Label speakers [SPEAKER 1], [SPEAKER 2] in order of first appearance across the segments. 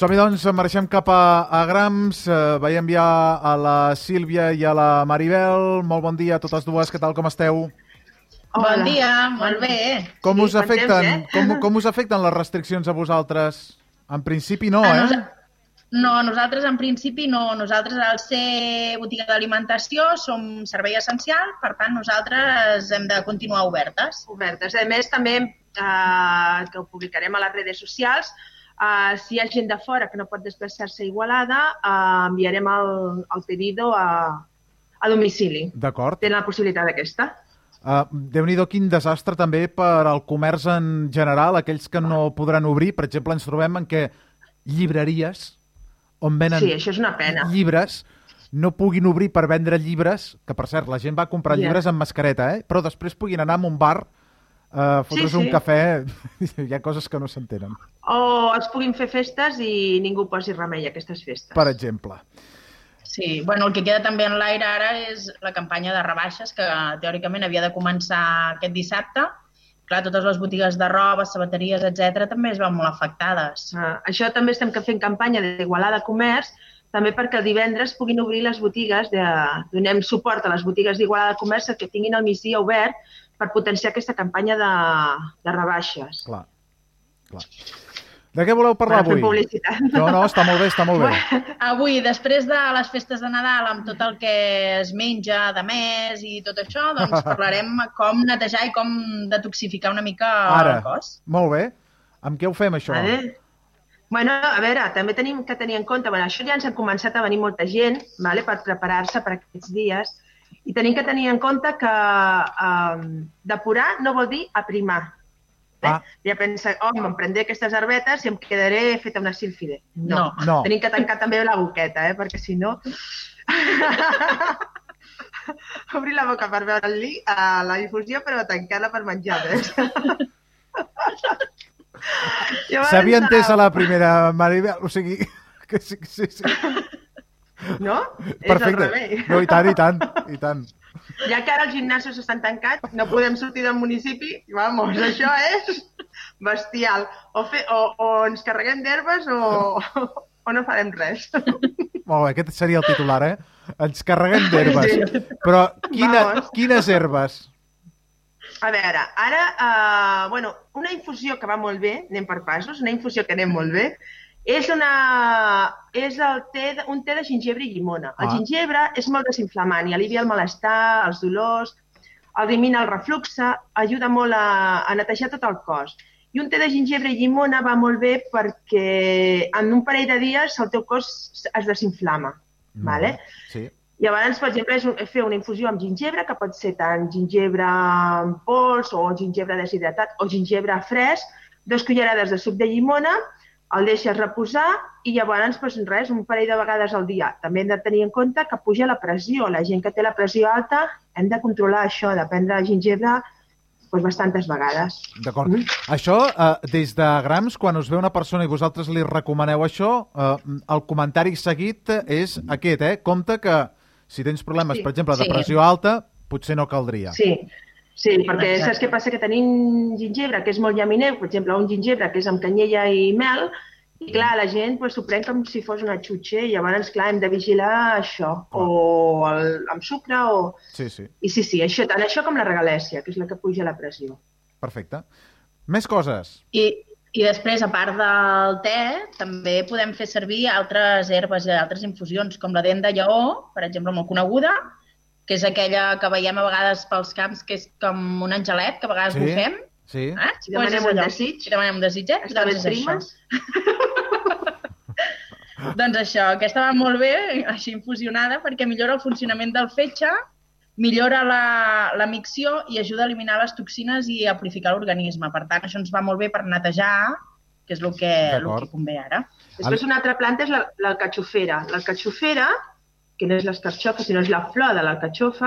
[SPEAKER 1] Som-hi, doncs, marxem cap a Grams. Veiem ja a la Sílvia i a la Maribel. Molt bon dia a totes dues. Què tal, com esteu?
[SPEAKER 2] Hola. Bon dia, molt bé.
[SPEAKER 1] Com us afecten, com us afecten les restriccions a vosaltres? En principi no,
[SPEAKER 2] No, nosaltres en principi no. Nosaltres, al ser botiga d'alimentació, som servei essencial, per tant, nosaltres hem de continuar obertes.
[SPEAKER 3] A més, també, que ho publicarem a les redes socials, si hi ha gent de fora que no pot desplaçar-se a Igualada, enviarem el pedido a domicili.
[SPEAKER 1] D'acord.
[SPEAKER 3] Tenen la possibilitat aquesta.
[SPEAKER 1] Déu-n'hi-do, quin desastre també per al comerç en general, aquells que no podran obrir. Per exemple, ens trobem en què llibreries on venen
[SPEAKER 3] això és una pena.
[SPEAKER 1] Llibres no puguin obrir per vendre llibres, que per cert, la gent va comprar llibres amb mascareta, però després puguin anar a un bar fotre's un cafè. Hi ha coses que no s'entenen.
[SPEAKER 3] O es puguin fer festes i ningú posi remei a aquestes festes.
[SPEAKER 1] Per exemple.
[SPEAKER 2] Sí, bueno, el que queda també en l'aire ara és la campanya de rebaixes, que teòricament havia de començar aquest dissabte. Clar, totes les botigues de roba, sabateries, etc., també es veuen molt afectades.
[SPEAKER 3] Això també estem fent campanya d'Igualada Comerç, també perquè el divendres puguin obrir les botigues, donem suport a les botigues d'Igualada Comerç que tinguin el migdia obert per potenciar aquesta campanya de rebaixes.
[SPEAKER 1] Clar. De què voleu parlar avui? No, està molt bé, està molt bé.
[SPEAKER 2] Avui, després de les festes de Nadal, amb tot el que es menja de més i tot això, doncs parlarem com netejar i com detoxificar una mica el cos.
[SPEAKER 1] Molt bé. Amb què ho fem, això?
[SPEAKER 3] Bueno, a veure, també tenim que tenir en compte, això ja ens ha començat a venir molta gent per preparar-se per aquests dies, i tenim que tenir en compte que depurar no vol dir aprimar. Ja pensa, em prendré aquestes herbetes i em quedaré feta una sílfide. No. Tenim que tancar també la boqueta, perquè si no... Obrir la boca per veure la infusió, però tancar-la per menjar.
[SPEAKER 1] S'havia entès a la primera, Maribel, o sigui... Sí.
[SPEAKER 3] No?
[SPEAKER 1] Perfecte. No, i tant.
[SPEAKER 3] Ja que ara els gimnasos estan tancats, no podem sortir del municipi, vamos, això és bestial. O ens carreguem d'herbes o no farem res.
[SPEAKER 1] Molt bé, aquest seria el titular, Ens carreguem d'herbes. Sí. Però quines herbes?
[SPEAKER 3] A veure, ara, una infusió que va molt bé, anem per passos, una infusió que anem molt bé, és un té de gingebre i llimona. El gingebre és molt desinflamant i alivia el malestar, els dolors, elimina el refluxe, ajuda molt a netejar tot el cos. I un té de gingebre i llimona va molt bé perquè en un parell de dies el teu cos es desinflama.
[SPEAKER 1] Sí.
[SPEAKER 3] Llavors, per exemple, és fer una infusió amb gingebre, que pot ser tant gingebre en pols o gingebre deshidratat o gingebre fresc, 2 cullerades de suc de llimona, el deixes reposar i llavors, un parell de vegades al dia. També hem de tenir en compte que puja la pressió. La gent que té la pressió alta hem de controlar això, de prendre el gingebre bastantes vegades.
[SPEAKER 1] D'acord. Això, des de Grams, quan us ve una persona i vosaltres li recomaneu això, el comentari seguit és aquest, Compte que si tens problemes, per exemple, de pressió alta, potser no caldria.
[SPEAKER 3] Sí, perquè saps què passa? Que tenim gingebre que és molt llamineu, per exemple, un gingebre que és amb canyella i mel, i clar, la gent s'ho pren com si fos una xutxa, i llavors, clar, hem de vigilar això, o amb sucre, o...
[SPEAKER 1] Sí.
[SPEAKER 3] I sí, tant això com la regalèssia, que és la que puja la pressió.
[SPEAKER 1] Perfecte. Més coses.
[SPEAKER 2] I després, a part del te, també podem fer servir altres herbes i altres infusions, com la dent de lleó, per exemple, molt coneguda, que és aquella que veiem a vegades pels camps, que és com un angelet, que a vegades bufem.
[SPEAKER 1] Sí.
[SPEAKER 3] Si demanem un desig.
[SPEAKER 2] Si demanem un desig,
[SPEAKER 3] Està ben primes.
[SPEAKER 2] Doncs això, aquesta va molt bé, així infusionada, perquè millora el funcionament del fetge, millora la micció i ajuda a eliminar les toxines i a purificar l'organisme. Per tant, això ens va molt bé per netejar, que és el que convé ara.
[SPEAKER 3] Després una altra planta és l'alcatxofera. L'alcatxofera, que no és l'escarxofa, sinó és la flor de l'alcatxofa,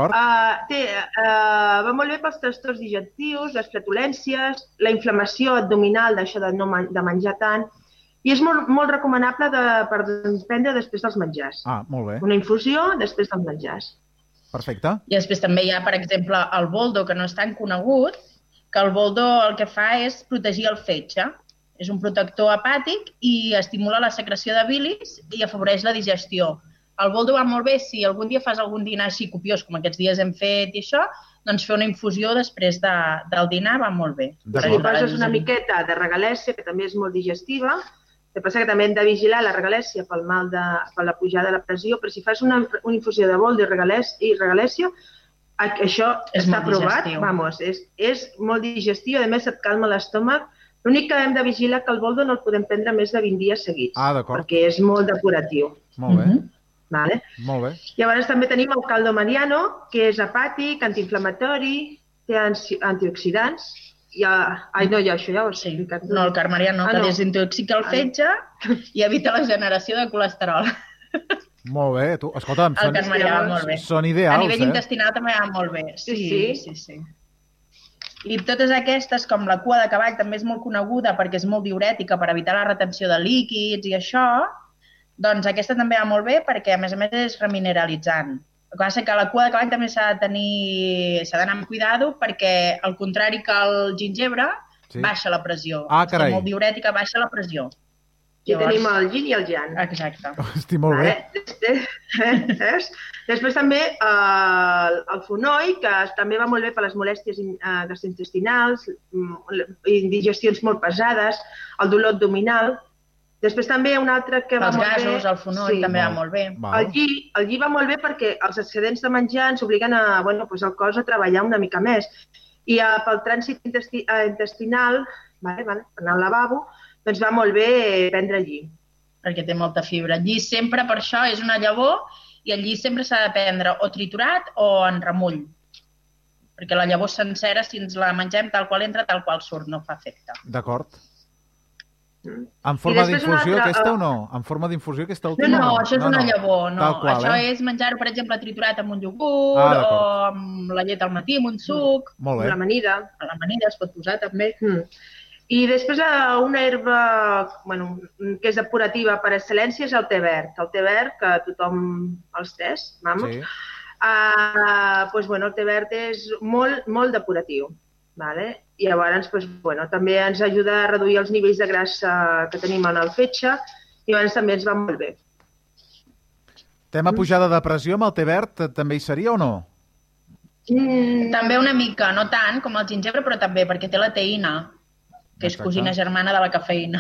[SPEAKER 3] va molt bé pels trastorns digestius, les flatulències, la inflamació abdominal, d'això de menjar tant, i és molt recomanable per prendre després dels menjars.
[SPEAKER 1] Molt bé.
[SPEAKER 3] Una infusió després dels menjars.
[SPEAKER 1] Perfecte.
[SPEAKER 2] I després també hi ha, per exemple, el boldo, que no és tan conegut, que el boldo el que fa és protegir el fetge. És un protector hepàtic i estimula la secreció de bilis i afavoreix la digestió. El boldo va molt bé si algun dia fas algun dinar així copiós, com aquests dies hem fet i això, doncs fer una infusió després del dinar va molt bé.
[SPEAKER 3] Si poses una miqueta de regalèssia, que també és molt digestiva, el que passa que també hem de vigilar la regalèssia per la pujada de la pressió, però si fas una infusió de boldo i regalèssia, això està provat, és molt digestiu, a més et calma l'estómac. L'únic que hem de vigilar que el boldo no el podem prendre més de 20 dies seguits, perquè és molt depuratiu.
[SPEAKER 1] Molt bé.
[SPEAKER 3] Vale.
[SPEAKER 1] Molt bé.
[SPEAKER 3] Llavors també tenim el caldo mariano, que és hepàtic, antiinflamatori, té antioxidants. Això ja ho he explicat.
[SPEAKER 2] No, el carmariano, que desintoxica el fetge i evita la generació de colesterol.
[SPEAKER 1] Molt bé. Escolta'm, són ideals,
[SPEAKER 2] A nivell intestinal també va molt bé. Sí. I totes aquestes, com la cua de cavall, també és molt coneguda perquè és molt diürètica per evitar la retenció de líquids i això. Doncs aquesta també va molt bé perquè, a més és remineralitzant. El que passa és que la cua de cavall també s'ha d'anar amb cuidado perquè, al contrari que el gingebre, baixa la pressió.
[SPEAKER 1] Carai.
[SPEAKER 2] És molt diürètica, baixa la pressió.
[SPEAKER 3] Aquí tenim el yin i el yang.
[SPEAKER 2] Exacte.
[SPEAKER 1] Estic molt bé.
[SPEAKER 3] Després també el fonoll, que també va molt bé per les molèsties gastrointestinals, indigestions molt pesades, el dolor abdominal. Després també un altre que va molt bé...
[SPEAKER 2] Els gasos, el fonoll, també va molt bé.
[SPEAKER 3] El lli va molt bé perquè els excedents de menjar ens obliguen el cos a treballar una mica més. I pel trànsit intestinal, per anar al lavabo, doncs va molt bé prendre lli.
[SPEAKER 2] Perquè té molta fibra. El lli sempre, per això, és una llavor i el lli sempre s'ha de prendre o triturat o en remull. Perquè la llavor sencera, si ens la mengem tal qual entra, tal qual surt, no fa efecte.
[SPEAKER 1] D'acord. En forma d'infusió aquesta o no? En forma d'infusió aquesta última?
[SPEAKER 2] No, això és una llavor. Això és menjar-ho, per exemple, triturat amb un iogurt o amb la llet al matí, amb un suc.
[SPEAKER 1] Molt bé.
[SPEAKER 3] L'amanida. L'amanida es pot posar també. I després una herba que és depurativa per excel·lència és el té verd. El té verd, que tothom els tés, vamos. El té verd és molt depuratiu. I llavors també ens ajuda a reduir els nivells de grassa que tenim en el fetge i llavors també ens va molt bé.
[SPEAKER 1] Tema pujada de pressió amb el té verd també hi seria o no?
[SPEAKER 2] També una mica, no tant com el gingebre, però també perquè té la teïna, que és cosina germana de la cafeïna.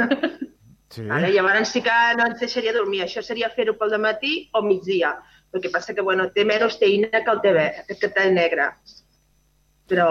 [SPEAKER 3] Llavors sí que no ens deixaria dormir. Això seria fer-ho pel dematí o migdia. El que passa que té menys teïna que el té verd, que el té negre. Però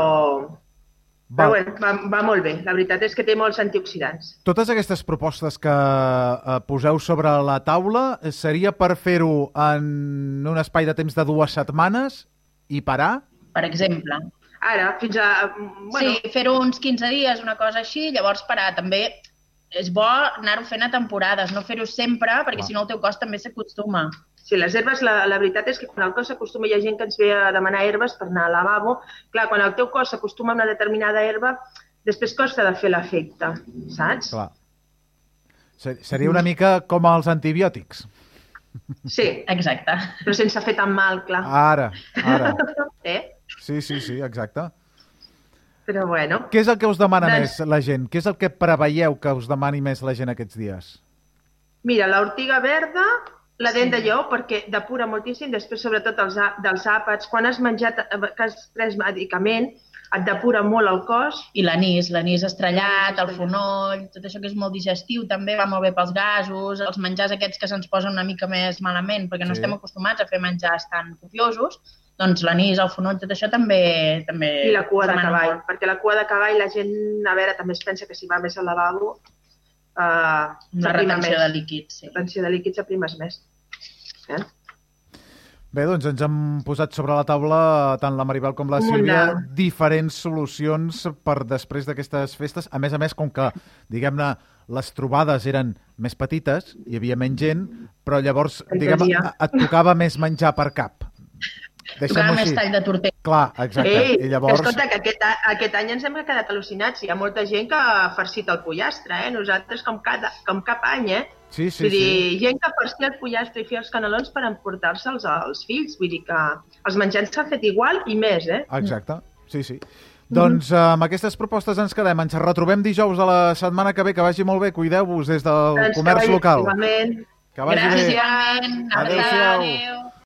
[SPEAKER 3] va molt bé. La veritat és que té molts antioxidants.
[SPEAKER 1] Totes aquestes propostes que poseu sobre la taula seria per fer-ho en un espai de temps de 2 setmanes i parar?
[SPEAKER 2] Per exemple.
[SPEAKER 3] Ara, fins a...
[SPEAKER 2] Sí, fer-ho uns 15 dies, una cosa així, llavors parar. També és bo anar-ho fent a temporades, no fer-ho sempre, perquè si no el teu cos també s'acostuma.
[SPEAKER 3] Sí, les herbes, la veritat és que quan el cos s'acostuma, hi ha gent que ens ve a demanar herbes per anar al lavabo. Clar, quan el teu cos s'acostuma a una determinada herba, després costa de fer l'efecte, saps?
[SPEAKER 1] Clar. Seria una mica com els antibiòtics.
[SPEAKER 3] Sí,
[SPEAKER 2] exacte.
[SPEAKER 3] Però sense fer tan mal, clar.
[SPEAKER 1] Ara.
[SPEAKER 3] Sí,
[SPEAKER 1] exacte.
[SPEAKER 3] Però bueno.
[SPEAKER 1] Què és el que us demana més la gent? Què és el que preveieu que us demani més la gent aquests dies?
[SPEAKER 3] Mira, l'ortiga verda, la dent de lleó, perquè depura moltíssim, després sobretot dels àpats. Quan has menjat, que has pres medicament, et depura molt el cos.
[SPEAKER 2] I l'anís estrellat, el fonoll, tot això que és molt digestiu, també va molt bé pels gasos, els menjars aquests que se'ns posen una mica més malament, perquè no estem acostumats a fer menjars tan copiosos, doncs l'anís, el fonoll, tot això també...
[SPEAKER 3] I la cua de cavall, perquè la cua de cavall la gent, a veure, també es pensa que si va més al lavabo...
[SPEAKER 2] La retenció de líquids, sí.
[SPEAKER 3] La retenció de líquids s'aprimes més.
[SPEAKER 1] Bé, doncs ens hem posat sobre la taula, tant la Maribel com la Sílvia, diferents solucions per després d'aquestes festes. A més, com que, diguem-ne, les trobades eren més petites, hi havia menys gent, però llavors, diguem, et tocava més menjar per cap.
[SPEAKER 2] Tocava més tall de tortell.
[SPEAKER 1] Clar, exacte.
[SPEAKER 3] I llavors... Escolta, que aquest any ens hem quedat al·lucinats. Hi ha molta gent que ha farcit el pollastre, Nosaltres, com cap any,
[SPEAKER 1] Sí.
[SPEAKER 3] Vull dir, gent que farcia el pollastre i feia els canelons per emportar-se'ls als fills. Vull dir que els menjants s'han fet igual i més,
[SPEAKER 1] Exacte, sí. Doncs amb aquestes propostes ens quedem. Ens retrobem dijous de la setmana que ve. Que vagi molt bé. Cuideu-vos des del comerç local.
[SPEAKER 3] Igualment.
[SPEAKER 1] Que vagi bé.
[SPEAKER 2] Gràcies.
[SPEAKER 1] Adéu-siau.
[SPEAKER 2] Adéu.